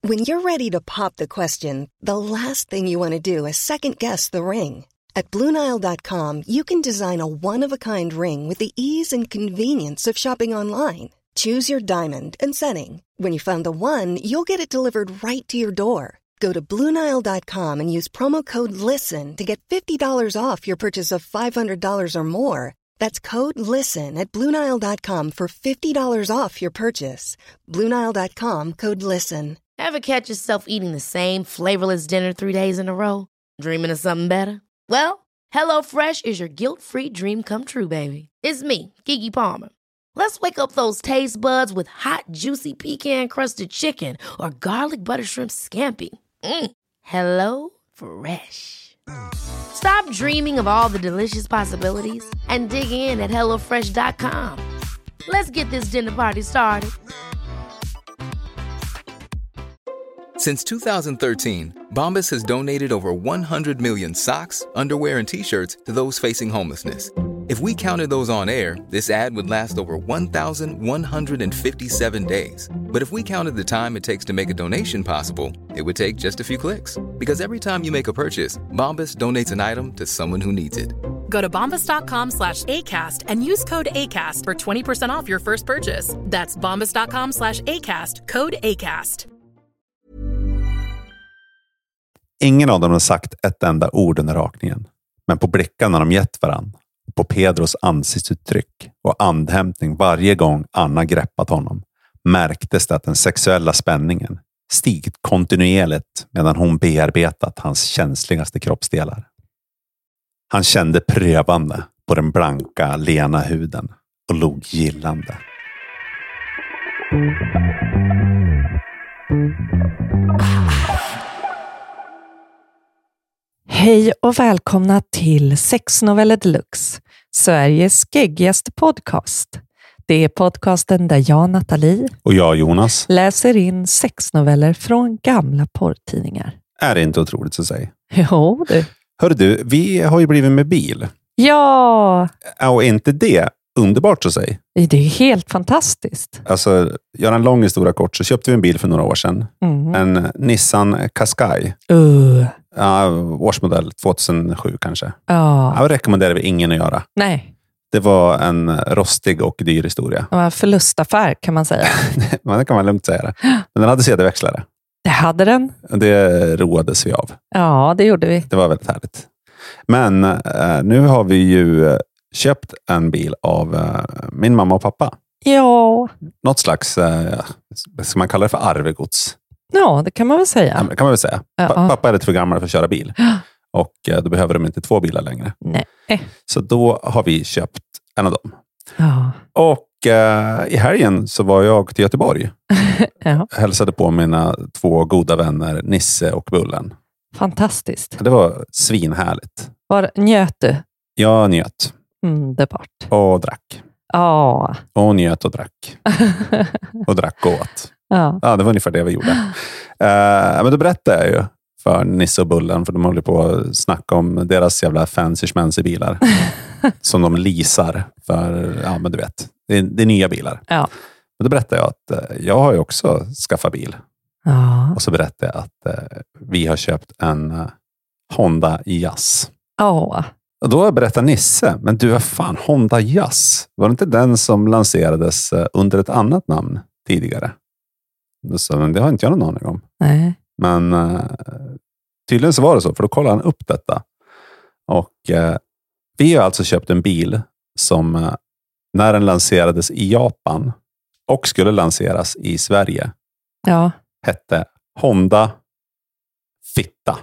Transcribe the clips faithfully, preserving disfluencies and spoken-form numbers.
When you're ready to pop the question, the last thing you want to do is second-guess the ring. At Blue Nile dot com, you can design a one-of-a-kind ring with the ease and convenience of shopping online. Choose your diamond and setting. When you find the one, you'll get it delivered right to your door. Go to Blue Nile dot com and use promo code LISTEN to get fifty dollars off your purchase of five hundred dollars or more. That's code LISTEN at Blue Nile dot com for fifty dollars off your purchase. Blue Nile dot com, code LISTEN. Ever catch yourself eating the same flavorless dinner three days in a row? Dreaming of something better? Well, HelloFresh is your guilt-free dream come true, baby. It's me, Keke Palmer. Let's wake up those taste buds with hot, juicy pecan-crusted chicken or garlic butter shrimp scampi. Mm. Hello Fresh. Stop dreaming of all the delicious possibilities and dig in at hello fresh dot com. Let's get this dinner party started. Since two thousand thirteen, Bombas has donated over one hundred million socks, underwear, and T-shirts to those facing homelessness. If we counted those on air, this ad would last over one thousand one hundred fifty-seven days. But if we counted the time it takes to make a donation possible, it would take just a few clicks. Because every time you make a purchase, Bombas donates an item to someone who needs it. Go to bombas dot com slash ACAST and use code ACAST for twenty percent off your first purchase. That's bombas dot com slash ACAST, code ACAST. Ingen av dem har sagt ett enda ord under rakningen. Men på blickarna de gett varann, på Pedros ansiktsuttryck och andhämtning varje gång Anna greppat honom, märktes det att den sexuella spänningen stigit kontinuerligt medan hon bearbetat hans känsligaste kroppsdelar. Han kände prövande på den blanka, lena huden och log gillande. Hej och välkomna till Sexnoveller Deluxe, Sveriges geggigaste podcast. Det är podcasten där jag, Nathalie, och jag, Jonas, läser in sexnoveller från gamla porrtidningar. Är det inte otroligt att säga? Jo, du. Hör du, vi har ju blivit med bil. Ja! Och inte det underbart att säga? Det är helt fantastiskt. Alltså, göra en lång historia kort, så köpte vi en bil för några år sedan. Mm. En Nissan Qashqai. Uh. Ja, årsmodell tvåtusendsju kanske. Uh. Ja, rekommenderar vi ingen att göra. Nej. Det var en rostig och dyr historia. Det var en förlustaffär, kan man säga. Men det kan man lugnt säga det. Men den hade C D-växlare. Det hade den. Det roades vi av. Ja, det gjorde vi. Det var väldigt härligt. Men eh, nu har vi ju köpt en bil av eh, min mamma och pappa. Ja. Något slags, eh, ska man kalla det för arvegods? Ja, det kan man väl säga. Ja, det kan man väl säga. Ja. Pa- pappa är lite för gammal för att köra bil. Och eh, då behöver de inte två bilar längre. Nej. Så då har vi köpt en av dem. Ja. Och eh, i helgen så var jag till Göteborg. Ja. Hälsade på mina två goda vänner Nisse och Bullen. Fantastiskt. Det var svinhärligt. Var njöt du? Jag njöt. Underbart. Och drack. Ja. Och njöt och drack. Och drack och åt. Ja. Ja, det var ungefär det vi gjorde. Uh, men då berättade jag ju för Nisse och Bullen, för de håller på att snacka om deras jävla fancy schmancy bilar. Som de leasar för, ja men du vet, det är, det är nya bilar. Ja. Men då berättade jag att uh, jag har ju också skaffat bil. Ja. Och så berättade jag att uh, vi har köpt en uh, Honda Jazz. Ja. Och då berättade Nisse, men du, vad fan, Honda Jazz, var det inte den som lanserades uh, under ett annat namn tidigare? Då sa han, det har inte jag någon aning om. Nej. Men uh, tydligen så var det så, för då kollade han upp detta. Och uh, vi har alltså köpt en bil som uh, när den lanserades i Japan och skulle lanseras i Sverige, Ja. hette Honda Fitta.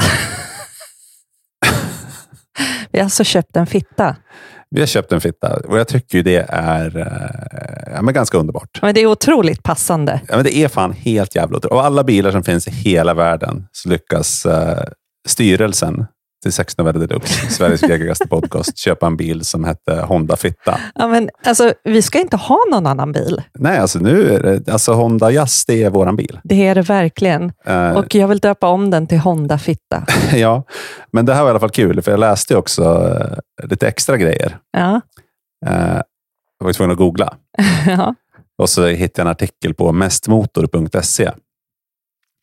Vi har alltså köpt en fitta. Vi har köpt en fitta och jag tycker ju det är uh, ja, men ganska underbart. Men det är otroligt passande. Ja, men det är fan helt jävla otroligt. Av alla bilar som finns i hela världen så lyckas uh, styrelsen till Sexnoveller Deluxe, Sveriges geggigaste podcast, köpa en bil som hette Honda Fitta. Ja, men alltså, vi ska inte ha någon annan bil. Nej, alltså nu är det, alltså Honda Jazz, det är våran bil. Det är det verkligen. Uh, Och jag vill döpa om den till Honda Fitta. Ja, men det här var i alla fall kul, för jag läste också uh, lite extra grejer. Ja. Uh, jag var tvungen att googla. Ja. Och så hittade jag en artikel på mestmotor punkt se.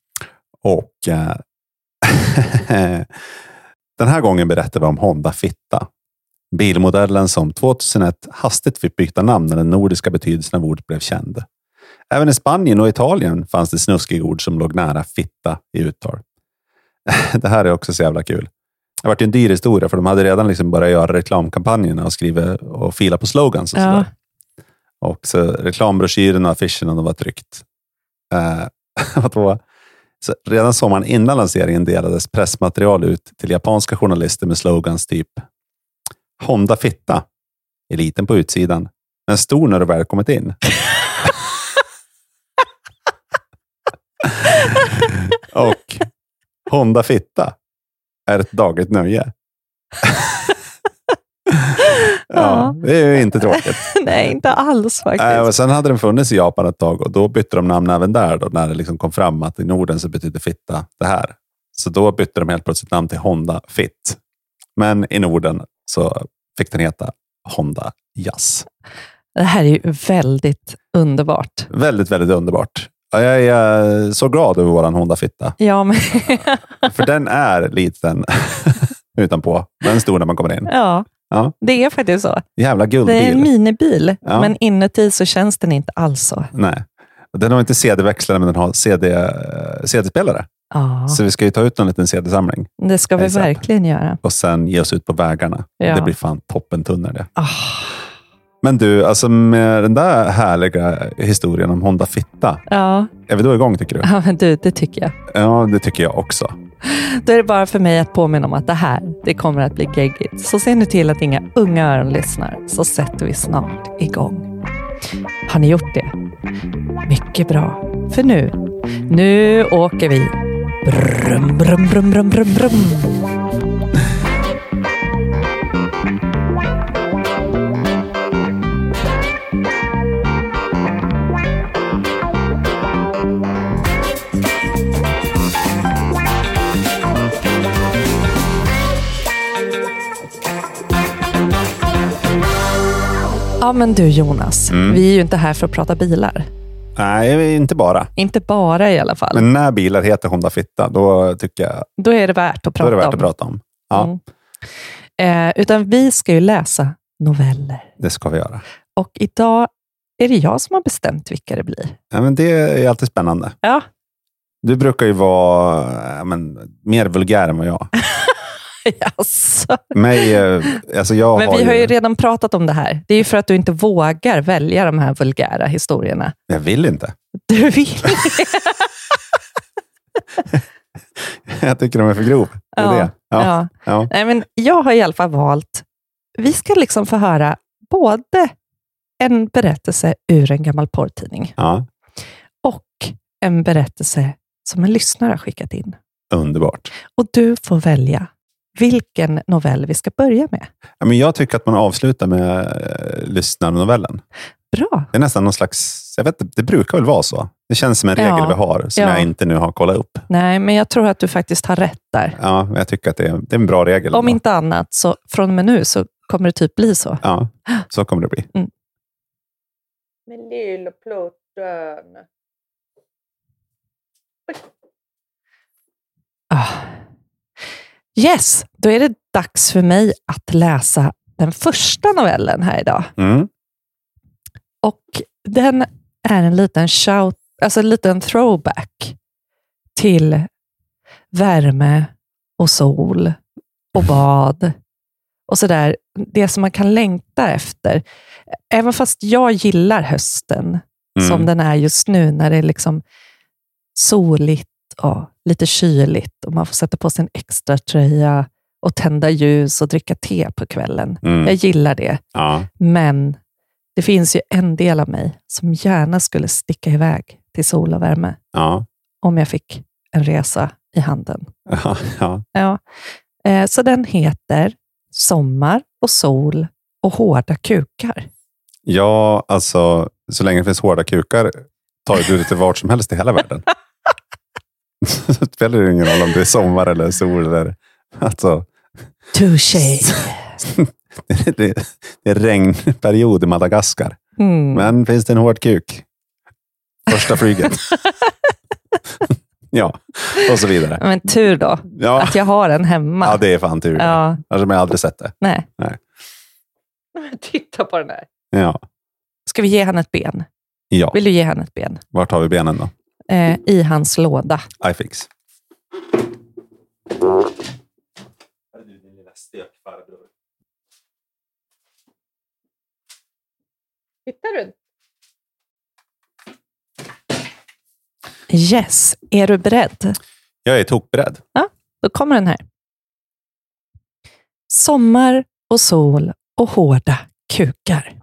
Och eh, den här gången berättar vi om Honda Fitta. Bilmodellen som tjugohundraett hastigt fick byta namn när den nordiska betydelsen av ordet blev känd. Även i Spanien och Italien fanns det snuskiga ord som låg nära fitta i uttal. Det här är också så jävla kul. Det har varit en dyr historia för de hade redan liksom börjat göra reklamkampanjerna och skriva och fila på slogans och sådär. Ja. Och så reklambroschyrerna och affischerna de var tryckt. Eh, så redan sommaren innan lanseringen delades pressmaterial ut till japanska journalister med slogans typ Honda Fitta är liten på utsidan men stor när du väl kommit in. Och Honda Fitta är ett dagligt nöje. Ja, det är ju inte tråkigt. Nej, inte alls faktiskt. Äh, och sen hade den funnits i Japan ett tag och då bytte de namn även där då, när det liksom kom fram att i Norden så betyder fitta det här. Så då bytte de helt plötsligt namn till Honda Fit. Men i Norden så fick den heta Honda Jazz. Det här är ju väldigt underbart. Väldigt, väldigt underbart. Jag är så glad över våran Honda Fitta. Ja, men... För den är liten utanpå. Den är stor när man kommer in. Ja, ja. Det är faktiskt så. Jävla guldbil. Det är en minibil, ja. Men inuti så känns den inte alls så. Nej. Den har inte C D-växlare men den har C D, C D-spelare. Ja. Så vi ska ju ta ut en liten C D-samling. Det ska vi verkligen göra. Och sen ge oss ut på vägarna. Ja. Det blir fan toppentunnar det. Oh. Men du, alltså med den där härliga historien om Honda Fitta. Ja. Är vi då igång tycker du? Ja, men du, det tycker jag. Ja, det tycker jag också. Då är det bara för mig att påminna om att det här, det kommer att bli geggigt. Så ser ni till att inga unga öron lyssnar, så sätter vi snart igång. Har ni gjort det? Mycket bra. För nu, nu åker vi. Brum, brum, brum, brum, brum, brum. Ja, men du Jonas, mm. vi är ju inte här för att prata bilar. Nej, inte bara. Inte bara i alla fall. Men när bilar heter Honda Fitta, då tycker jag... Då är det värt att prata om. Då är det värt att prata om. Ja. Mm. Eh, utan vi ska ju läsa noveller. Det ska vi göra. Och idag är det jag som har bestämt vilka det blir. Ja, men det är alltid spännande. Ja. Du brukar ju vara ja, men, mer vulgär än vad jag. Alltså. Mig, alltså jag Men har vi har ju ju... redan pratat om det här. Det är ju för att du inte vågar välja de här vulgära historierna. Jag vill inte. Du vill Jag tycker de är för grov. Det är ja, det. Ja. Ja. Ja. Nej, men jag har i alla fall valt, vi ska liksom få höra både en berättelse ur en gammal porrtidning Ja. och en berättelse som en lyssnare har skickat in. Underbart. Och du får välja vilken novell vi ska börja med. Ja, men jag tycker att man avslutar med äh, lyssnarnovellen. Bra. Det är nästan någon slags, jag vet inte, det brukar väl vara så. Det känns som en regel ja. vi har som ja. jag inte nu har kollat upp. Nej, men jag tror att du faktiskt har rätt där. Ja, jag tycker att det är, det är en bra regel. Om ändå. inte annat så från och med nu så kommer det typ bli så. Ja, så kommer det bli. Mm. Med lillplutten. Ah. Yes, då är det dags för mig att läsa den första novellen här idag. Mm. Och den är en liten shout, alltså en liten throwback till värme och sol och bad och sådär. Det som man kan längta efter. Även fast jag gillar hösten mm. som den är just nu när det är liksom soligt och lite kyligt och man får sätta på sig en extra tröja och tända ljus och dricka te på kvällen. Mm. Jag gillar det. Ja. Men det finns ju en del av mig som gärna skulle sticka iväg till sol och värme. Ja. Om jag fick en resa i handen. Ja, ja. Ja. Eh, så den heter Sommar och sol och hårda kukar. Ja, alltså så länge det finns hårda kukar tar du det till vart som helst i hela världen. Det spelar ju ingen roll om det är sommar eller sol eller alltså. Touché. det, det, det är regnperiod i Madagaskar. Mm. Men finns det en hård kuk? Första flyget. Ja, och så vidare. Men tur då, Ja. att jag har en hemma. Ja, det är fan tur. Ja. Alltså, jag har aldrig sett det. Nej. Nej. Titta på den här. Ja. Ska vi ge han ett ben? Ja. Vill du ge han ett ben? Vart har vi benen då? Eh, I hans låda. iFix. Din lilla stekfarbror. Hittar du? Yes, är du beredd? Jag är tokberedd. Ja, då kommer den här. Sommar och sol och hårda kukar.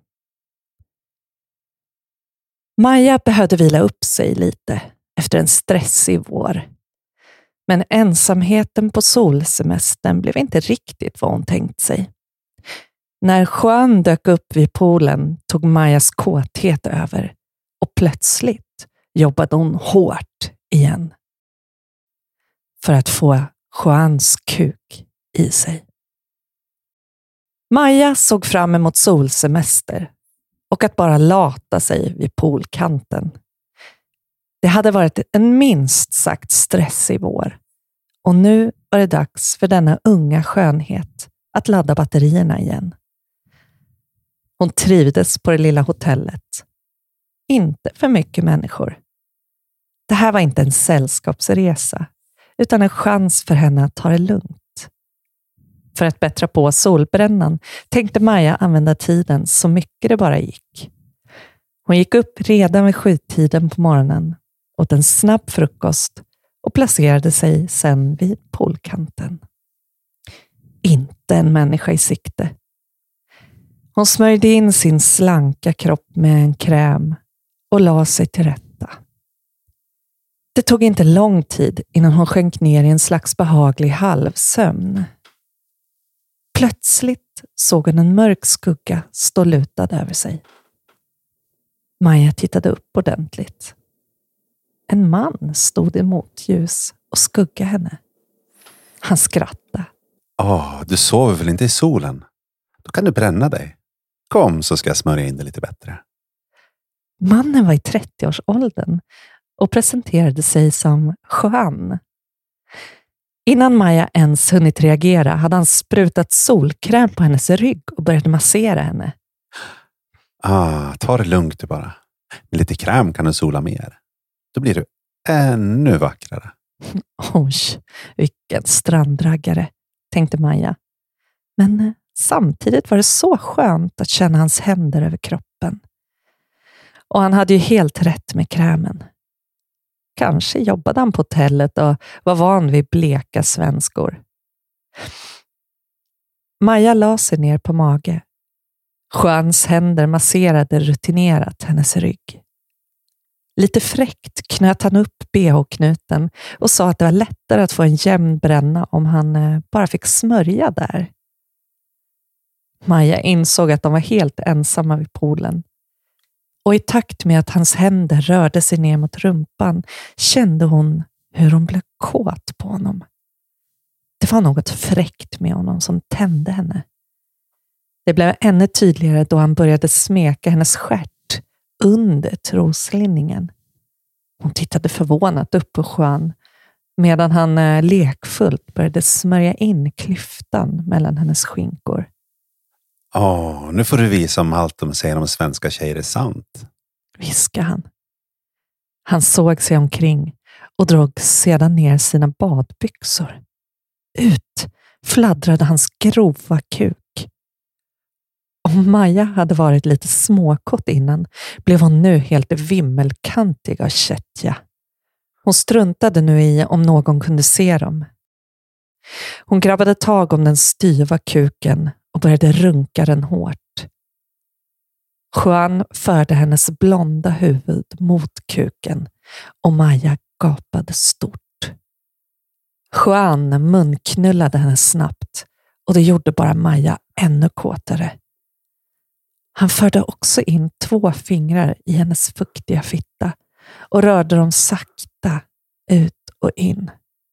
Maja behövde vila upp sig lite efter en stressig vår. Men ensamheten på solsemestern blev inte riktigt vad hon tänkt sig. När sjön dök upp vid poolen tog Majas kåthet över och plötsligt jobbade hon hårt igen för att få sjöns kuk i sig. Maja såg fram emot solsemester och att bara lata sig vid poolkanten. Det hade varit en minst sagt stressig vår och nu var det dags för denna unga skönhet att ladda batterierna igen. Hon trivdes på det lilla hotellet. Inte för mycket människor. Det här var inte en sällskapsresa utan en chans för henne att ta det lugnt. För att bättra på solbrännan tänkte Maja använda tiden så mycket det bara gick. Hon gick upp redan vid sjutiden på morgonen, åt en snabb frukost och placerade sig sen vid poolkanten. Inte en människa i sikte. Hon smörjde in sin slanka kropp med en kräm och la sig till rätta. Det tog inte lång tid innan hon sjönk ner i en slags behaglig halvsömn. Plötsligt såg hon en mörk skugga stå lutad över sig. Maja tittade upp ordentligt. En man stod i motljus och skuggade henne. Han skrattade. Åh, du sover väl inte i solen? Då kan du bränna dig. Kom så ska jag smörja in det lite bättre. Mannen var i trettioårsåldern och presenterade sig som Juan. Innan Maja ens hunnit reagera hade han sprutat solkräm på hennes rygg och började massera henne. Ah, ta det lugnt du bara. Med lite kräm kan du sola mer. Då blir du ännu vackrare. Oj, vilken strandraggare, tänkte Maja. Men samtidigt var det så skönt att känna hans händer över kroppen. Och han hade ju helt rätt med krämen. Kanske jobbade han på hotellet och var van vid bleka svenskor. Maja la sig ner på mage. Juans händer masserade rutinerat hennes rygg. Lite fräckt knöt han upp B H-knuten och sa att det var lättare att få en jämn bränna om han bara fick smörja där. Maja insåg att de var helt ensamma vid poolen. Och i takt med att hans händer rörde sig ner mot rumpan kände hon hur hon blev kåt på honom. Det var något fräckt med honom som tände henne. Det blev ännu tydligare då han började smeka hennes stjärt under troslinningen. Hon tittade förvånat upp på Juan medan han lekfullt började smörja in klyftan mellan hennes skinkor. Åh, nu får du visa om allt de säger om svenska tjejer är sant. Viskade han. Han såg sig omkring och drog sedan ner sina badbyxor. Ut fladdrade hans grova kuk. Om Maja hade varit lite småkott innan blev hon nu helt vimmelkantig av kättja. Hon struntade nu i om någon kunde se dem. Hon grabbade tag om den styva kuken och började runka den hårt. Juan förde hennes blonda huvud mot kuken och Maja gapade stort. Juan munknullade henne snabbt och det gjorde bara Maja ännu kåtare. Han förde också in två fingrar i hennes fuktiga fitta och rörde dem sakta ut och in.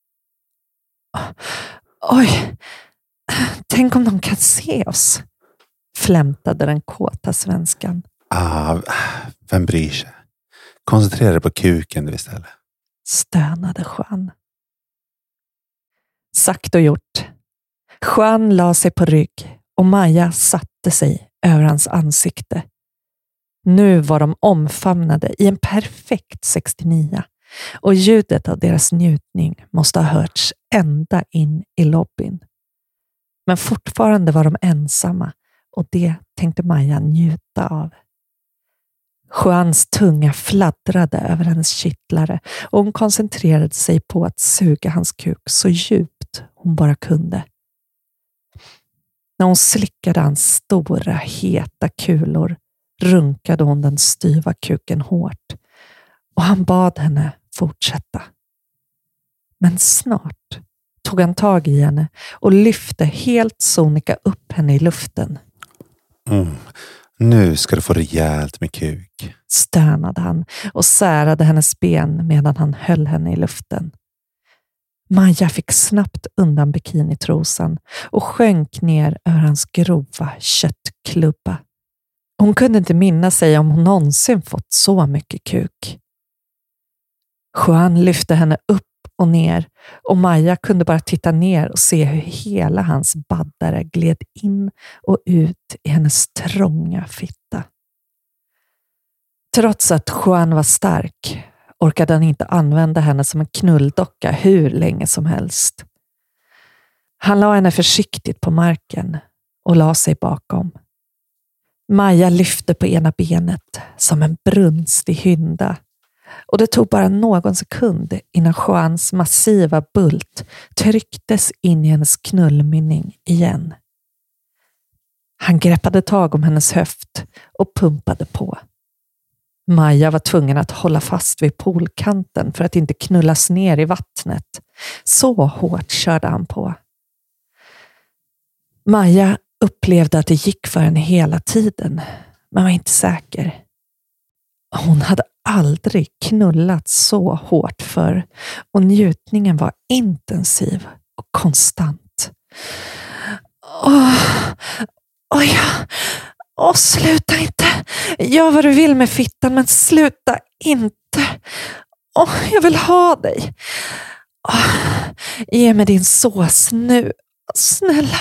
Oj, tänk om de kan se oss, flämtade den kåta svenskan. Ah, vem bryr sig? Koncentrera dig på kuken du istället. stönade Juan. Sagt och gjort. Juan la sig på rygg och Maja satte sig över hans ansikte. Nu var de omfamnade i en perfekt sextionio och ljudet av deras njutning måste ha hörts ända in i lobbyn. Men fortfarande var de ensamma och det tänkte Maja njuta av. Juans tunga fladdrade över hennes kittlare och hon koncentrerade sig på att suga hans kuk så djupt hon bara kunde. När hon slickade hans stora, heta kulor runkade hon den styva kuken hårt och han bad henne fortsätta. Men snart tog han tag i henne och lyfte helt sonika upp henne i luften. Mm. Nu ska du få rejält med kuk, stönade han och särade hennes ben medan han höll henne i luften. Maja fick snabbt undan bikinitrosan och sjönk ner över hans grova köttklubba. Hon kunde inte minna sig om hon någonsin fått så mycket kuk. Juan lyfte henne upp och ner och Maja kunde bara titta ner och se hur hela hans baddare gled in och ut i hennes trånga fitta. Trots att Juan var stark orkade han inte använda henne som en knulldocka hur länge som helst. Han la henne försiktigt på marken och la sig bakom. Maja lyfte på ena benet som en brunstig hynda och det tog bara någon sekund innan Juans massiva bult trycktes in i hennes knullmynning igen. Han greppade tag om hennes höft och pumpade på. Maja var tvungen att hålla fast vid poolkanten för att inte knullas ner i vattnet. Så hårt körde han på. Maja upplevde att det gick för henne hela tiden, men var inte säker. Hon hade aldrig knullat så hårt för och njutningen var intensiv och konstant. Åh, åh ja, åh, sluta inte. Gör vad du vill med fittan, men sluta inte. Åh, jag vill ha dig. Åh, ge mig din sås nu, snälla.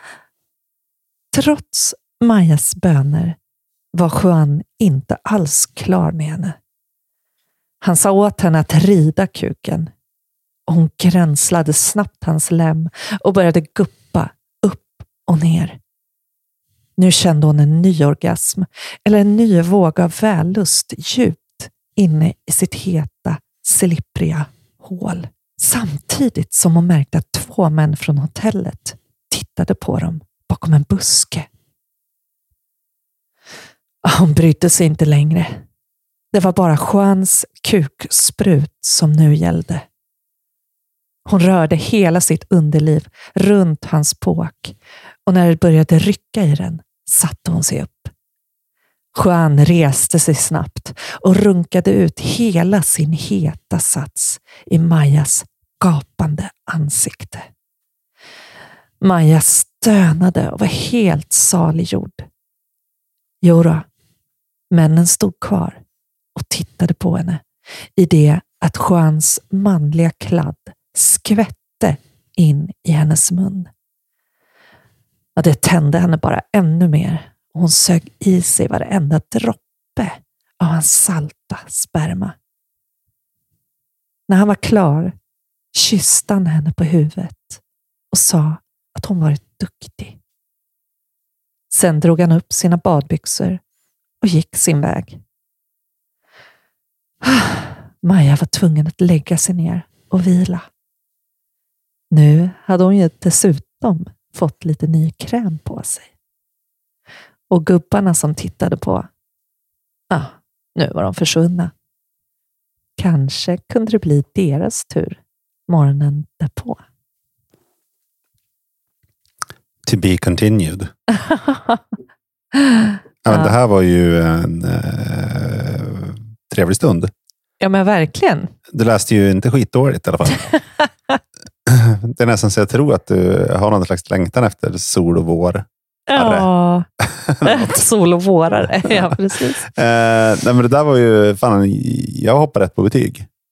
Trots Majas böner var Juan inte alls klar med henne. Han sa åt henne att rida kuken. Och hon gränslade snabbt hans lem och började guppa upp och ner. Nu kände hon en ny orgasm eller en ny våg av vällust djupt inne i sitt heta, slippriga hål. Samtidigt som hon märkte att två män från hotellet tittade på dem bakom en buske. Hon brydde sig inte längre. Det var bara Juans kuksprut som nu gällde. Hon rörde hela sitt underliv runt hans påk och när det började rycka i den satte hon sig upp. Juan reste sig snabbt och runkade ut hela sin heta sats i Majas gapande ansikte. Maja stönade och var helt saliggjord. Jodå, männen stod kvar och tittade på henne i det att Juans manliga kladd skvätte in i hennes mun. Ja, det tände henne bara ännu mer och hon sög i sig varenda droppe av hans salta sperma. När han var klar kysste han henne på huvudet och sa att hon varit duktig. Sen drog han upp sina badbyxor och gick sin väg. Maja var tvungen att lägga sig ner och vila. Nu hade hon ju dessutom fått lite ny kräm på sig. Och gubbarna som tittade på, ah, nu var de försvunna. Kanske kunde det bli deras tur morgonen därpå. To be continued. Ja, men det här var ju en eh, trevlig stund. Ja, men verkligen. Du läste ju inte skitdåligt i alla fall. Det är nästan så jag tror att du har någon slags längtan efter sol och vår. Ja, sol och vårare. Ja, precis. Eh, nej, men det där var ju, fan, jag hoppar rätt på betyg.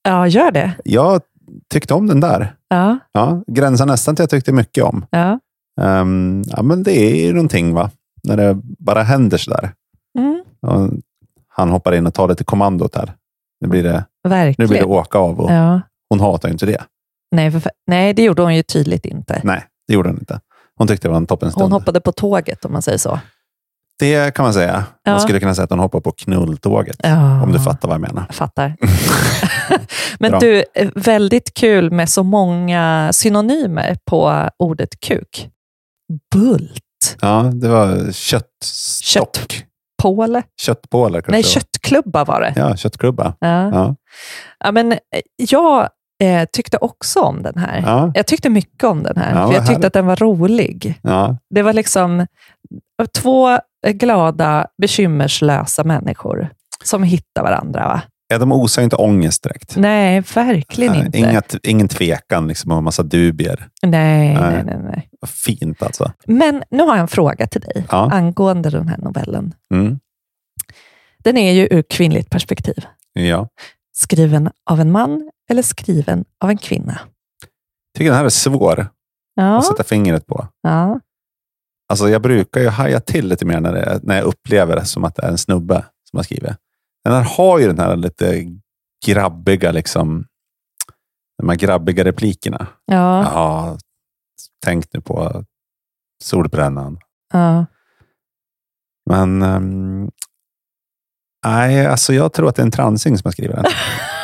Ja, gör det. Jag tyckte om den där. Ja. Ja, gränsar nästan till jag tyckte mycket om. Ja. Um, ja, men det är ju någonting, va? När det bara händer sådär. Mm. Och han hoppar in och tar det till kommandot här. Nu blir det, Verkligen. nu blir det åka av. Och Ja. hon hatar ju inte det. Nej, för, nej, det gjorde hon ju tydligt inte. Nej, det gjorde hon inte. Hon tyckte det var en toppen stund. Hon hoppade på tåget, om man säger så. Det kan man säga. Ja. Man skulle kunna säga att hon hoppar på knulltåget. Ja. Om du fattar vad jag menar. Jag fattar. Men Bra. du, väldigt kul med så många synonymer på ordet kuk. Bult. Ja, det var köttstock. Kött. Påle. Köttpålar kanske. Nej, det var. köttklubba var det. Ja, köttklubba. Ja. Ja. Ja, men jag eh, tyckte också om den här. Ja. Jag tyckte mycket om den här. Ja, för vad jag tyckte härligt. att den var rolig. Ja. Det var liksom två glada, bekymmerslösa människor som hittar varandra. Va? Ja, de osar inte ångest direkt. Nej, verkligen Nej, inte. Inga, ingen tvekan liksom, och en massa dubier. Nej, Nej. nej, nej, nej. Vad fint alltså. Men nu har jag en fråga till dig Ja. angående den här novellen. Mm. Den är ju ur kvinnligt perspektiv. Ja. Skriven av en man eller skriven av en kvinna? Tycker den här är svår Ja, att sätta fingret på. ja. Alltså jag brukar ju haja till lite mer när, det, när jag upplever det som att det är en snubbe som har skrivit. Den här har ju den här lite grabbiga liksom, de här grabbiga replikerna. ja, Ja, tänk nu på solbrännan. ja. Men um, nej, alltså jag tror att det är en transing som har skrivit den.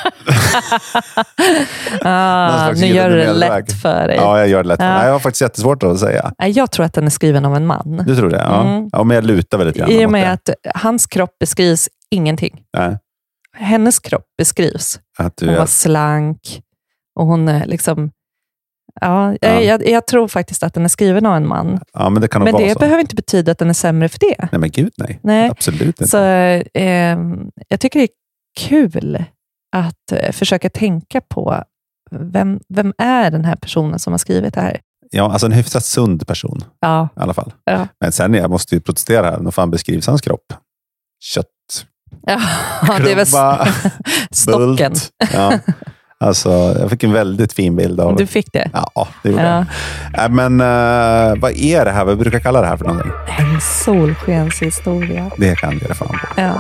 Någon ah, slags nu gör du det gyllene medelväg. lätt för dig. Ja, jag gör det lätt. Ja. Nej, jag har faktiskt jättesvårt att säga. Nej, jag tror att den är skriven av en man. Du tror det? Ja, Mm. ja men jag lutar väldigt grann I och mot med det. att hans kropp beskrivs ingenting. Nej, Hennes kropp beskrivs. att du Hon är... var slank och hon är liksom... Ja, Ja. Jag, jag, jag tror faktiskt att den är skriven av en man. Ja, men det kan nog Men vara det så. behöver inte betyda att den är sämre för det. Nej, men gud nej. Nej. Absolut inte. Så eh, jag tycker det är kul att eh, försöka tänka på vem, vem är den här personen som har skrivit det här? Ja, alltså en hyfsat sund person Ja, i alla fall. ja. Men sen jag måste ju protestera här. När fan beskrivs hans kropp? Kött. ja det är väl Klubba, stocken. bult. Ja. Alltså, jag fick en väldigt fin bild av... Du fick det? Ja, det gjorde Ja. jag. Äh, men uh, vad är det här? Vad brukar jag kalla det här för någonting? En solskenshistoria. Det kan jag göra fan på. Ja.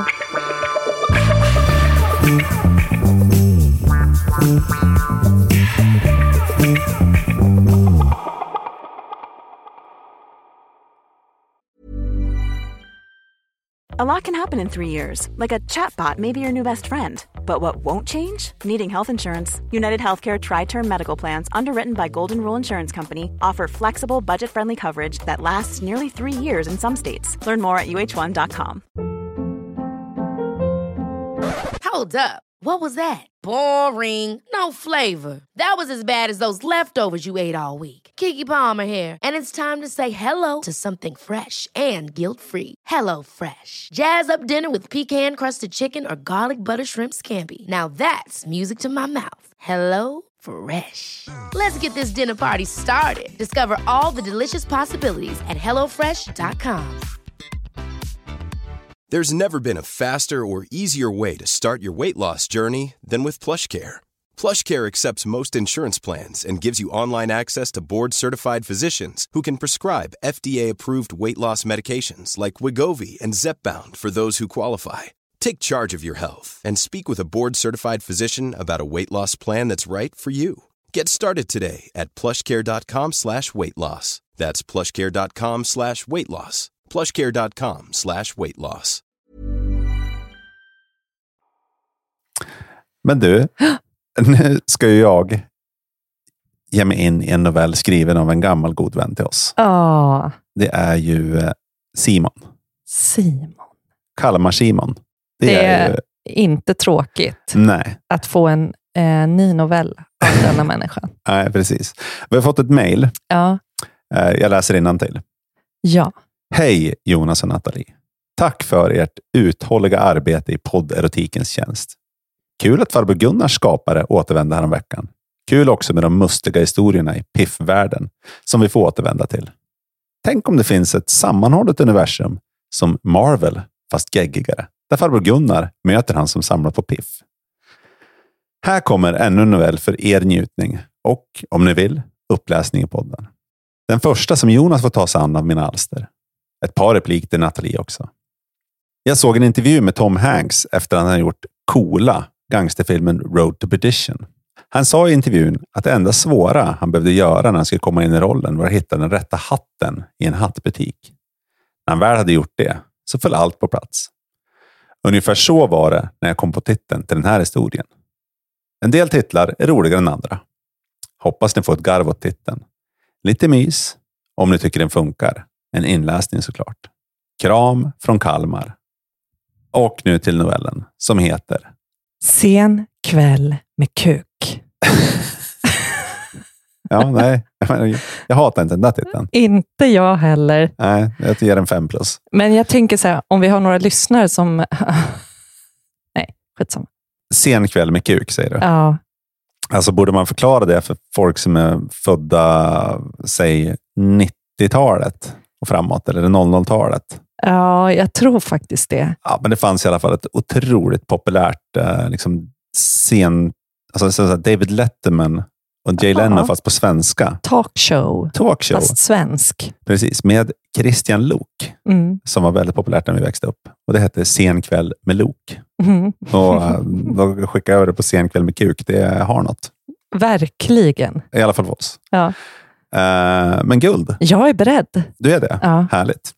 A lot can happen in three years, like a chatbot may be your new best friend. But what won't change? Needing health insurance. United Healthcare Tri-Term Medical Plans, underwritten by Golden Rule Insurance Company, offer flexible, budget-friendly coverage that lasts nearly three years in some states. Learn more at U H one dot com. Hold up. What was that? Boring. No flavor. That was as bad as those leftovers you ate all week. Keke Palmer here, and it's time to say hello to something fresh and guilt-free. Hello Fresh. Jazz up dinner with pecan-crusted chicken or garlic butter shrimp scampi. Now that's music to my mouth. Hello Fresh. Let's get this dinner party started. Discover all the delicious possibilities at hello fresh dot com. There's never been a faster or easier way to start your weight loss journey than with PlushCare. PlushCare accepts most insurance plans and gives you online access to board-certified physicians who can prescribe F D A-approved weight loss medications like Wegovy and Zepbound for those who qualify. Take charge of your health and speak with a board-certified physician about a weight loss plan that's right for you. Get started today at plushcare.com slash weight loss. That's plushcare.com slash weight loss. plushcare.com slash weight loss. Men du, nu ska ju jag ge mig in i en novell skriven av en gammal god vän till oss. Ah, Det är ju eh, Simon. Simon. Kalmar-Simon. Det, Det är är ju... inte tråkigt Nej, att få en eh, ny novell av denna människa. nej, precis. Vi har fått ett mejl. Ja. Eh, jag läser innantill. Ja. Hej Jonas och Nathalie. Tack för ert uthålliga arbete i podderotikens tjänst. Kul att farbror Gunnars skapare återvände här om veckan. Kul också med de mustiga historierna i piffvärlden som vi får återvända till. Tänk om det finns ett sammanhållet universum som Marvel fast geggigare. Där farbror Gunnar möter han som samlar på piff. Här kommer ännu en novell för er njutning och, om ni vill, uppläsning i podden. Den första som Jonas får ta sig an av mina alster. Ett par repliker till Nathalie också. Jag såg en intervju med Tom Hanks efter att han gjort coola gangsterfilmen Road to Perdition. Han sa i intervjun att det enda svåra han behövde göra när han skulle komma in i rollen var att hitta den rätta hatten i en hattbutik. När han väl hade gjort det så föll allt på plats. Ungefär så var det när jag kom på titeln till den här historien. En del titlar är roligare än andra. Hoppas ni får ett garv åt titeln. Lite mys, om ni tycker den funkar. En inläsning såklart. Kram från Kalmar. Och nu till novellen som heter Sen kväll med kuk. Ja, nej. Jag, jag hatar inte den där titeln. Inte jag heller. Nej, jag ger en fem plus. Men jag tänker så här, om vi har några lyssnare som... nej, skitsamma. Sen kväll med kuk, säger du. Ja. Alltså borde man förklara det för folk som är födda, säg nittiotalet och framåt, eller noll noll-talet? Ja, jag tror faktiskt det. Ja, men det fanns i alla fall ett otroligt populärt eh, liksom scen, alltså så David Letterman och Jay Leno, fast på svenska. Talkshow. Talkshow. Fast svensk. Precis, med Christian Luuk, mm. som var väldigt populärt när vi växte upp. Och det hette Sen kväll med Luuk. Mm. Och då skickar jag över det på Sen kväll med kuk. Det har något. Verkligen. I alla fall för oss. Ja. Uh, men guld. Jag är beredd. Du är det? Ja. Härligt.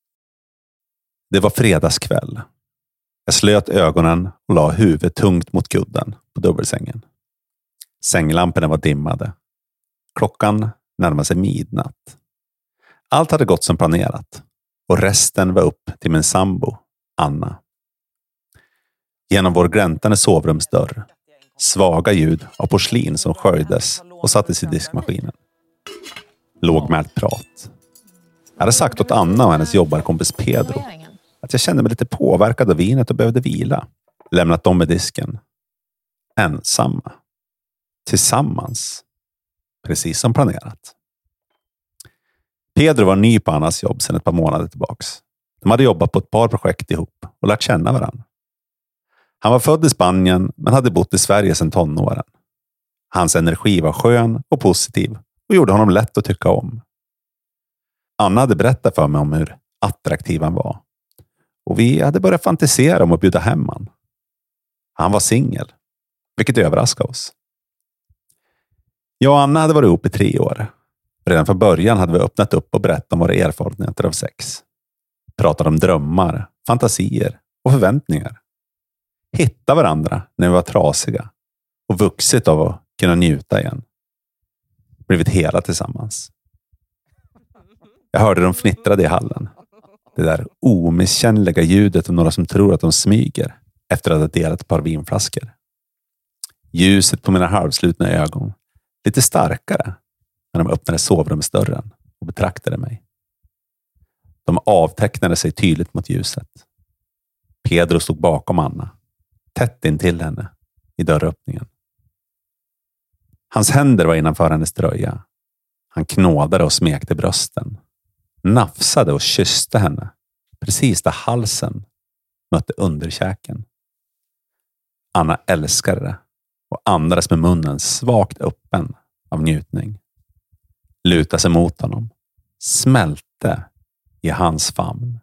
Det var fredagskväll. Jag slöt ögonen och la huvudet tungt mot kudden på dubbelsängen. Sänglamporna var dimmade. Klockan närmade sig midnatt. Allt hade gått som planerat. Och resten var upp till min sambo, Anna. Genom vår gläntande sovrumsdörr. Svaga ljud av porslin som sköljdes och sattes i diskmaskinen. Lågmält prat. Jag hade sagt åt Anna och hennes jobbarkompis Pedro att jag kände mig lite påverkad av vinet och behövde vila. Lämnat dem med disken. Ensamma. Tillsammans. Precis som planerat. Pedro var ny på Annas jobb sedan ett par månader tillbaks. De hade jobbat på ett par projekt ihop och lärt känna varandra. Han var född i Spanien men hade bott i Sverige sedan tonåren. Hans energi var skön och positiv och gjorde honom lätt att tycka om. Anna hade berättat för mig om hur attraktiv han var. Och vi hade börjat fantisera om att bjuda hem han. Han var singel, vilket överraskade oss. Jag och Anna hade varit ihop i tre år. Redan från början hade vi öppnat upp och berättat om våra erfarenheter av sex. Pratade om drömmar, fantasier och förväntningar. Hitta varandra när vi var trasiga och vuxit av att kunna njuta igen. Blivit hela tillsammans. Jag hörde dem fnittrade i hallen. Det där omisskännliga ljudet av några som tror att de smyger efter att ha delat ett par vinflaskor. Ljuset på mina halvslutna ögon. Lite starkare när de öppnade sovrumsdörren och betraktade mig. De avtecknade sig tydligt mot ljuset. Pedro stod bakom Anna, tätt in till henne i dörröppningen. Hans händer var innanför hennes tröja. Han knådade och smekte brösten. Nafsade och kysste henne precis där halsen mötte underkäken. Anna älskade det och andades med munnen svagt öppen av njutning. Lutade sig mot honom. Smälte i hans famn.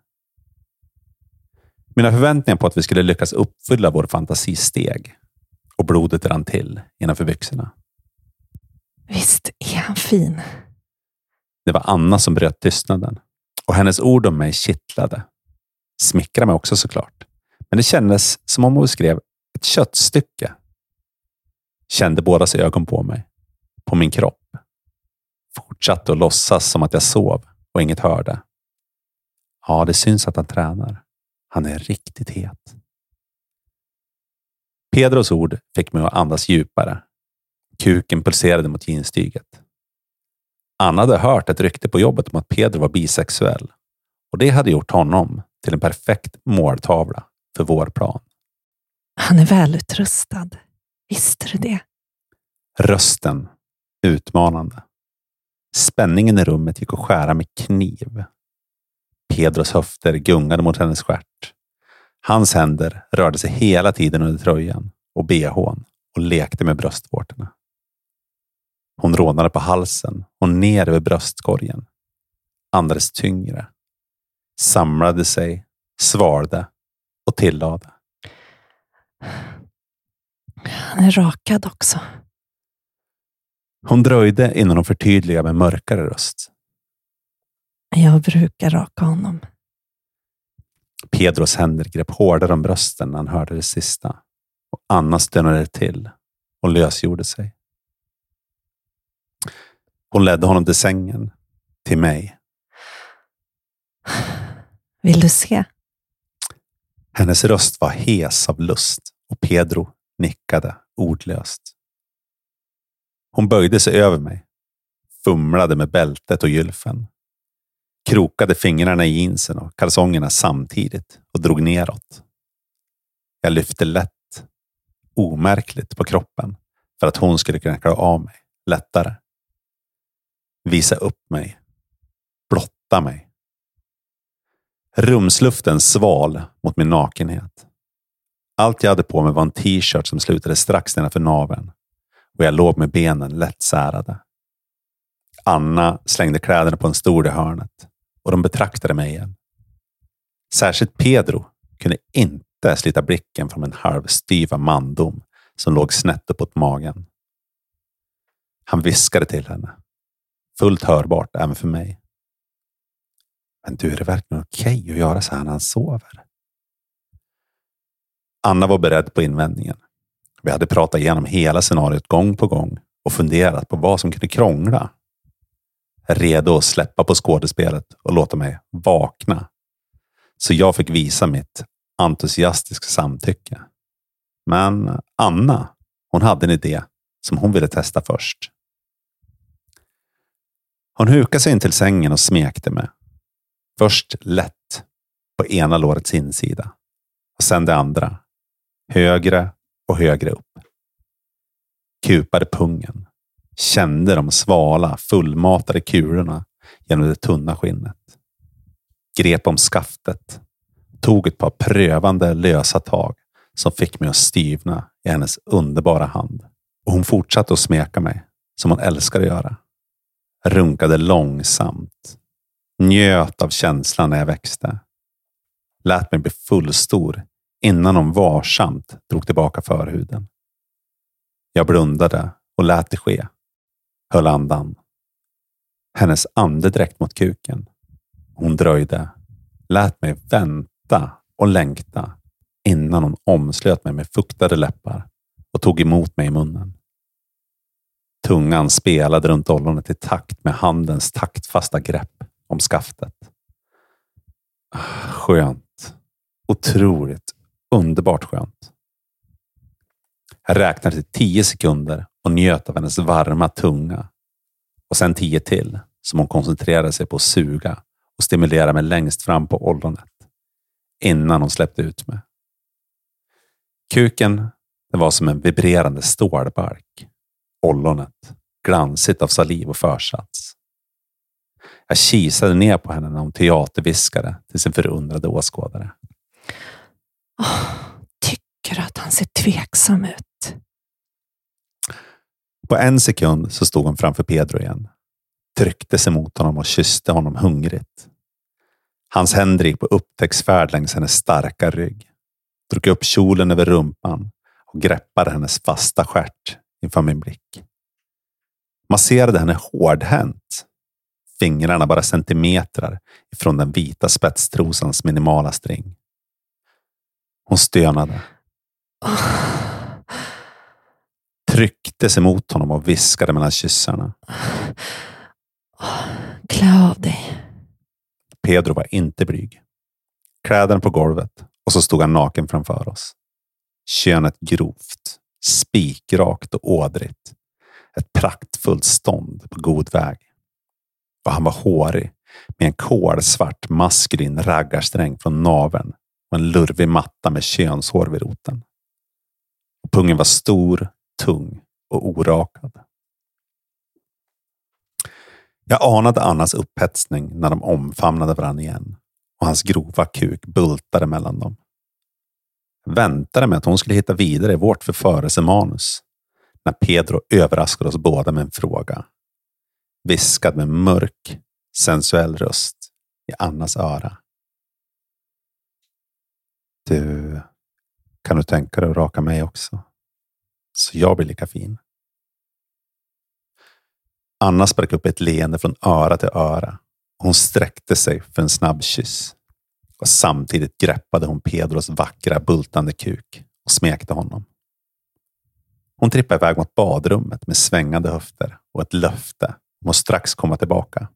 Mina förväntningar på att vi skulle lyckas uppfylla vår fantasi steg. Och blodet rann till innanför byxorna. Visst är han fin. Det var Anna som bröt tystnaden. Och hennes ord om mig kittlade. Smickrade mig också såklart. Men det kändes som om hon skrev ett köttstycke. Kände bådas ögon på mig. På min kropp. Fortsatte att låtsas som att jag sov och inget hörde. Ja, det syns att han tränar. Han är riktigt het. Pedros ord fick mig att andas djupare. Kuken pulserade mot jeanstyget. Anna hade hört ett rykte på jobbet om att Pedro var bisexuell. Och det hade gjort honom till en perfekt måltavla för vår plan. Han är välutrustad. Visste du det? Rösten utmanande. Spänningen i rummet gick att skära med kniv. Pedros höfter gungade mot hennes stjärt. Hans händer rörde sig hela tiden under tröjan och behån och lekte med bröstvårtorna. Hon rånade på halsen och ner över bröstkorgen. Andades tyngre. Samlade sig, svalde och tillade. Han är rakad också. Hon dröjde innan hon förtydligade med mörkare röst. Jag brukar raka honom. Pedros händer grep hårdare om brösten när han hörde det sista. Och Anna stönade till och lösgjorde sig. Hon ledde honom till sängen, till mig. Vill du se? Hennes röst var hes av lust och Pedro nickade ordlöst. Hon böjde sig över mig, fumlade med bältet och gylfen. Krokade fingrarna i jeansen och kalsongerna samtidigt och drog neråt. Jag lyfte lätt, omärkligt på kroppen för att hon skulle kunna klara av mig lättare. Visa upp mig, blotta mig. Rumsluften sval mot min nakenhet. Allt jag hade på mig var en t-shirt som slutade strax nedanför naveln och jag låg med benen lätt särade. Anna slängde kläderna på en stol i hörnet och de betraktade mig igen. Särskilt Pedro kunde inte slita blicken från en halvstyva mandom som låg snett uppåt magen. Han viskade till henne. Fullt hörbart även för mig. Men du, är det verkligen okej att göra så här när han sover? Anna var beredd på invändningen. Vi hade pratat igenom hela scenariot gång på gång och funderat på vad som kunde krångla. Redo att släppa på skådespelet och låta mig vakna. Så jag fick visa mitt entusiastiska samtycke. Men Anna, hon hade en idé som hon ville testa först. Hon hukade sig in till sängen och smekte mig. Först lätt på ena lårets insida. Och sen det andra. Högre och högre upp. Kupade pungen. Kände de svala, fullmatade kulorna genom det tunna skinnet. Grep om skaftet. Tog ett par prövande lösa tag som fick mig att styvna i hennes underbara hand. Och hon fortsatte att smeka mig som hon älskade att göra. Runkade långsamt. Njöt av känslan när jag växte. Lät mig bli fullstor innan hon varsamt drog tillbaka förhuden. Jag blundade och lät det ske. Höll andan. Hennes andedräkt mot kuken. Hon dröjde. Lät mig vänta och längta innan hon omslöt mig med fuktade läppar och tog emot mig i munnen. Tungan spelade runt ollonet i takt med handens taktfasta grepp om skaftet. Skönt. Otroligt. Underbart skönt. Jag räknade till tio sekunder och njöt av hennes varma tunga. Och sen tio till som hon koncentrerade sig på att suga och stimulera mig längst fram på ollonet innan hon släppte ut mig. Kuken, det var som en vibrerande stålbalk. Ollonet, glansigt av saliv och försats. Jag kisade ner på henne när hon teaterviskade till sin förundrade åskådare. Oh, tycker att han ser tveksam ut. På en sekund så stod hon framför Pedro igen. Tryckte sig mot honom och kysste honom hungrigt. Hans händer gick på upptäcktsfärd längs hennes starka rygg. Drog upp kjolen över rumpan och greppade hennes fasta stjärt inför min blick. Masserade henne hårdhänt. Fingrarna bara centimetrar ifrån den vita spetstrosans minimala string. Hon stönade. Oh. Tryckte sig mot honom och viskade mellan kyssarna. Oh, klä av dig. Pedro var inte blyg. Kläderna på golvet och så stod han naken framför oss. Könet grovt, spikrakt och ådrigt. Ett praktfullt stånd på god väg. Och han var hårig med en kolsvart maskulin raggarsträng från naveln och en lurvig matta med könshår vid roten. Och pungen var stor, tung och orakad. Jag anade Annas upphetsning när de omfamnade varandra igen och hans grova kuk bultade mellan dem. Jag väntade med att hon skulle hitta vidare i vårt förförelsemanus när Pedro överraskade oss båda med en fråga. Viskad med mörk, sensuell röst i Annas öra. Du, kan du tänka dig att raka mig också? Så jag blir lika fin. Anna sprack upp ett leende från öra till öra. Hon sträckte sig för en snabb kyss. Och samtidigt greppade hon Pedros vackra bultande kuk och smekte honom. Hon trippade iväg mot badrummet med svängande höfter och ett löfte om att strax komma tillbaka.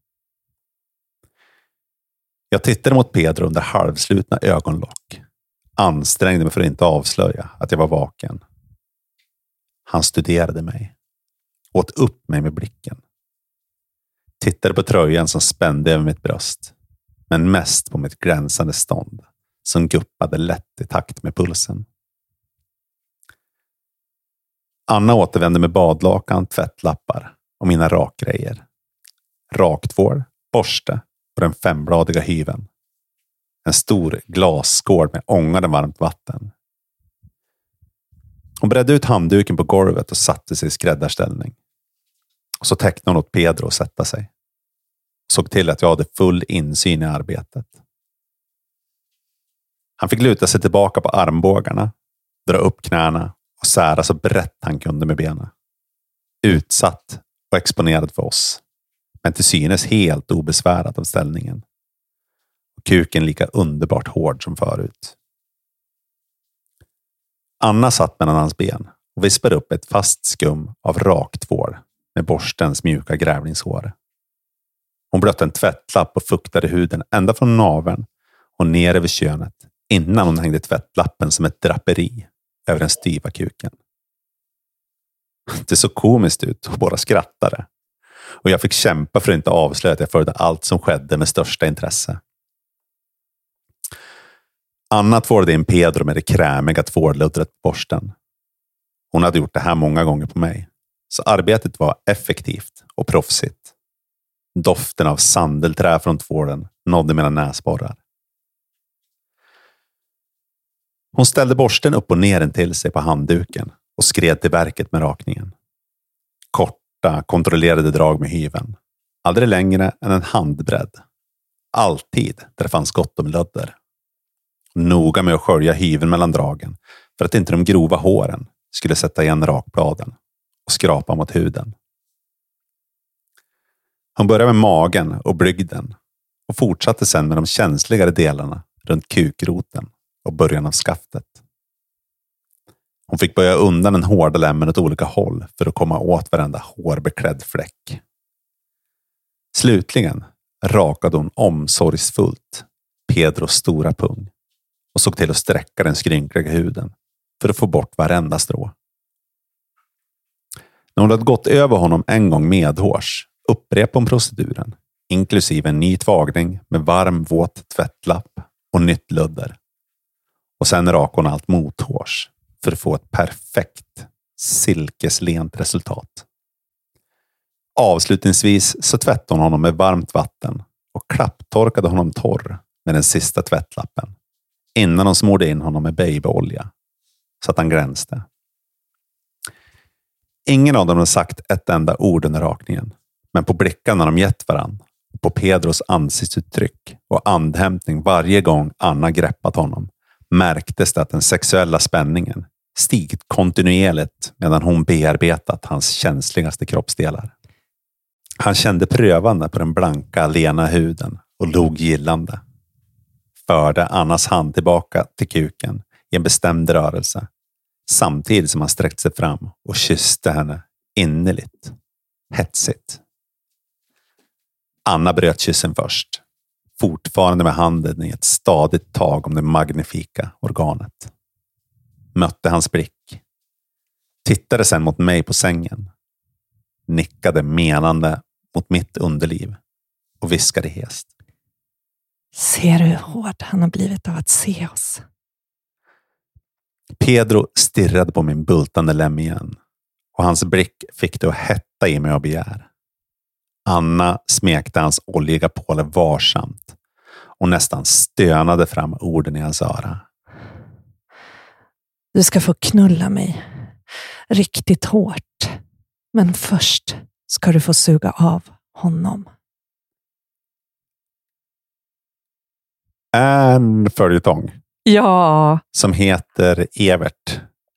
Jag tittade mot Pedro under halvslutna ögonlock. Ansträngde mig för att inte avslöja att jag var vaken. Han studerade mig. Åt upp mig med blicken. Tittade på tröjan som spände över mitt bröst. Men mest på mitt gränsande stånd som guppade lätt i takt med pulsen. Anna återvände med badlakan, tvättlappar och mina rakgrejer. Raktvål, borste och den fembladiga hyven. En stor glasskål med ångande varmt vatten. Hon bredde ut handduken på golvet och satte sig i skräddarställning. Och så tecknade hon åt Pedro att sätta sig. Såg till att jag hade full insyn i arbetet. Han fick luta sig tillbaka på armbågarna, dra upp knäna och sära så brett han kunde med benen. Utsatt och exponerad för oss, men till synes helt obesvärad av ställningen. Och kuken lika underbart hård som förut. Anna satt mellan hans ben och vispade upp ett fast skum av raktvål med borstens mjuka grävlingshår. Hon blötte en tvättlapp och fuktade huden ända från naveln och ner över könet innan hon hängde tvättlappen som ett draperi över den styva kuken. Det såg komiskt ut och bara skrattade. Och jag fick kämpa för att inte avslöja att jag följde allt som skedde med största intresse. Anna tvålade in Pedro med det krämiga tvålluddret på borsten. Hon hade gjort det här många gånger på mig. Så arbetet var effektivt och proffsigt. Doften av sandelträ från tvålen nådde mina näsborrar. Hon ställde borsten upp och ner en till sig på handduken och skred till verket med rakningen. Korta, kontrollerade drag med hyven. Aldrig längre än en handbredd. Alltid där det fanns gott om lödder. Noga med att skölja hyven mellan dragen för att inte de grova håren skulle sätta igen rakbladen och skrapa mot huden. Hon började med magen och blygden och fortsatte sedan med de känsligare delarna runt kukroten och början av skaftet. Hon fick böja undan den hårda lämmen åt olika håll för att komma åt varenda hårbeklädd fläck. Slutligen rakade hon omsorgsfullt Pedros stora pung och såg till att sträcka den skrynkliga huden för att få bort varenda strå. När hon hade gått över honom en gång medhårs upprepade hon proceduren, inklusive en ny tvagning med varm våt tvättlapp och nytt lödder. Och sen rakade hon allt mothårs för att få ett perfekt silkeslent resultat. Avslutningsvis så tvättade hon honom med varmt vatten och klapptorkade honom torr med den sista tvättlappen innan hon smorde in honom med babyolja så att han glänste. Ingen av dem hade sagt ett enda ord under rakningen, men på blickarna de gett varann, på Pedros ansiktsuttryck och andhämtning varje gång Anna greppat honom märktes det att den sexuella spänningen stigit kontinuerligt medan hon bearbetat hans känsligaste kroppsdelar. Han kände prövande på den blanka, lena huden och log gillande. Förde Annas hand tillbaka till kuken i en bestämd rörelse samtidigt som han sträckte sig fram och kysste henne innerligt, hetsigt. Anna bröt kyssen först, fortfarande med handen i ett stadigt tag om det magnifika organet. Mötte hans blick. Tittade sedan mot mig på sängen. Nickade menande mot mitt underliv och viskade hest. Ser du hur hård han har blivit av att se oss? Pedro stirrade på min bultande lem igen och hans blick fick det att hetta i mig av begär. Anna smekte hans oljiga påle varsamt och nästan stönade fram orden i hans öra. Du ska få knulla mig riktigt hårt Men först ska du få suga av honom. En följetong. Ja. Som heter Evert.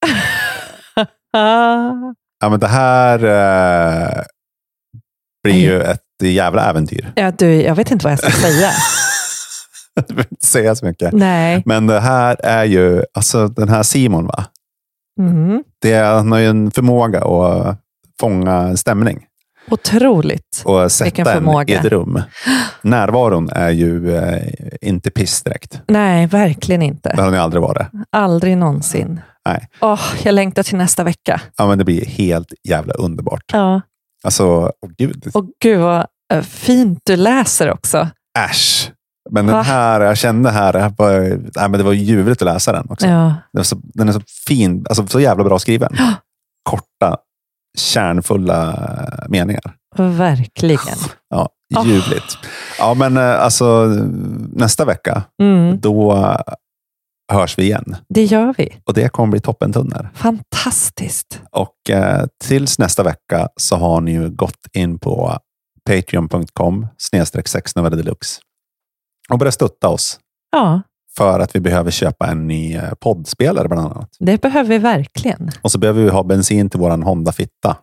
Ja, men det här eh, blir ju ett jävla äventyr. Ja, du, jag vet inte vad jag ska säga. Jag vill inte säga så mycket. Nej. Men det här är ju, alltså den här Simon, va? Mm. Det är, han har ju en förmåga att fånga en stämning. Otroligt. Och sätta Vilken en förmåga. i ett rum. Närvaron är ju eh, inte piss direkt. Nej, verkligen inte. Det har ni aldrig varit. Aldrig någonsin. Nej. Åh, jag längtar till nästa vecka. Ja, men det blir helt jävla underbart. Ja. Alltså, åh gud. Och gud vad äh, fint du läser också. Äsch. Men den här, jag kände här, jag bara, nej, men det var ljuvligt att läsa den också. Ja. Den, är så, den är så fin, alltså så jävla bra skriven. Ja. Korta, kärnfulla meningar. Verkligen. Ja, ljuvligt. Oh. Ja, men alltså nästa vecka, mm. då hörs vi igen. Det gör vi. Och det kommer bli toppentunnar. Fantastiskt. Och eh, tills nästa vecka så har ni ju gått in på patreon punkt com snedstreck sexnovare deluxe och börjat stötta oss. Ja. För att vi behöver köpa en ny poddspelare bland annat. Det behöver vi verkligen. Och så behöver vi ha bensin till våran Honda Fitta.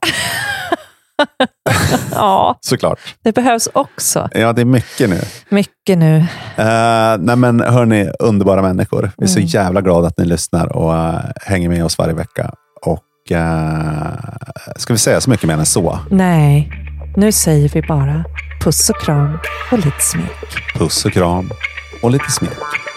Ja. Såklart. Det behövs också. Ja, det är mycket nu. Mycket nu. Uh, nej men hörni, underbara människor. Vi är så Mm. jävla glada att ni lyssnar och uh, hänger med oss varje vecka. Och uh, ska vi säga så mycket mer än så? Nej, nu säger vi bara puss och kram och lite smek. Puss och kram och lite smek.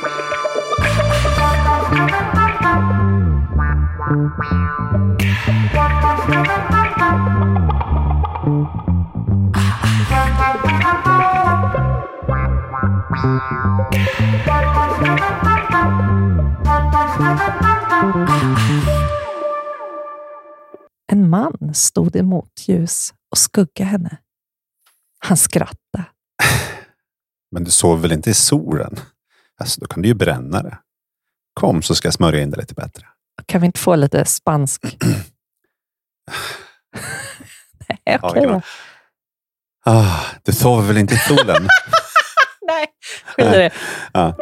En man stod emot ljus och skuggade henne. Han skrattade. Men du sover väl inte i solen? Alltså, då kan du ju bränna det. Kom så ska jag smörja in det lite bättre. Kan vi inte få lite spansk? Nej, okej ja, då. Ah, du sover väl inte i solen? Nej, skiljer det. Ja.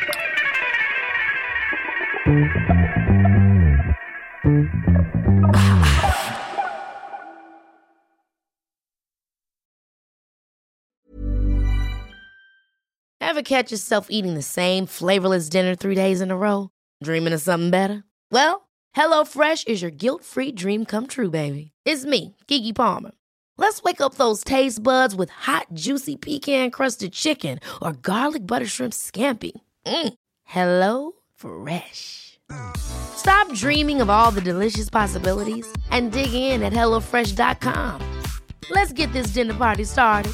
Ever catch yourself eating the same flavorless dinner three days in a row? Dreaming of something better? Well, HelloFresh is your guilt-free dream come true, baby. It's me, Keke Palmer. Let's wake up those taste buds with hot, juicy pecan-crusted chicken or garlic butter shrimp scampi. Mm. Hello Fresh. Stop dreaming of all the delicious possibilities and dig in at hello fresh dot com. Let's get this dinner party started.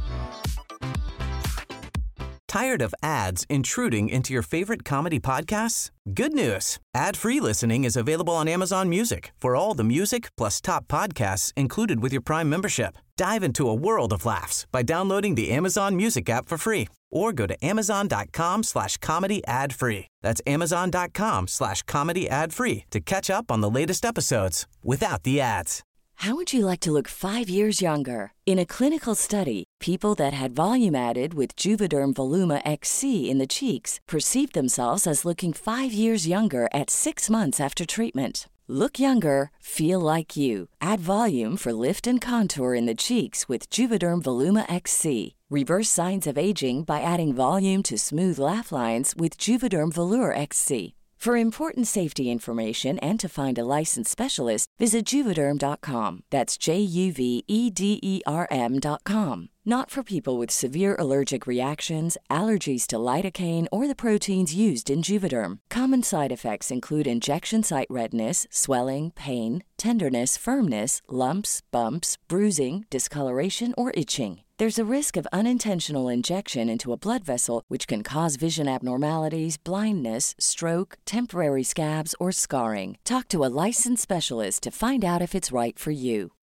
Tired of ads intruding into your favorite comedy podcasts? Good news. Ad-free listening is available on Amazon Music for all the music plus top podcasts included with your Prime membership. Dive into a world of laughs by downloading the Amazon Music app for free or go to amazon.com slash comedy ad free. That's amazon.com slash comedy ad free to catch up on the latest episodes without the ads. How would you like to look five years younger? In a clinical study, people that had volume added with Juvederm Voluma X C in the cheeks perceived themselves as looking five years younger at six months after treatment. Look younger, feel like you. Add volume for lift and contour in the cheeks with Juvederm Voluma X C. Reverse signs of aging by adding volume to smooth laugh lines with Juvederm Volure X C. For important safety information and to find a licensed specialist, visit Juvederm dot com. That's J U V E D E R M dot com. Not for people with severe allergic reactions, allergies to lidocaine, or the proteins used in Juvederm. Common side effects include injection site redness, swelling, pain, tenderness, firmness, lumps, bumps, bruising, discoloration, or itching. There's a risk of unintentional injection into a blood vessel, which can cause vision abnormalities, blindness, stroke, temporary scabs, or scarring. Talk to a licensed specialist to find out if it's right for you.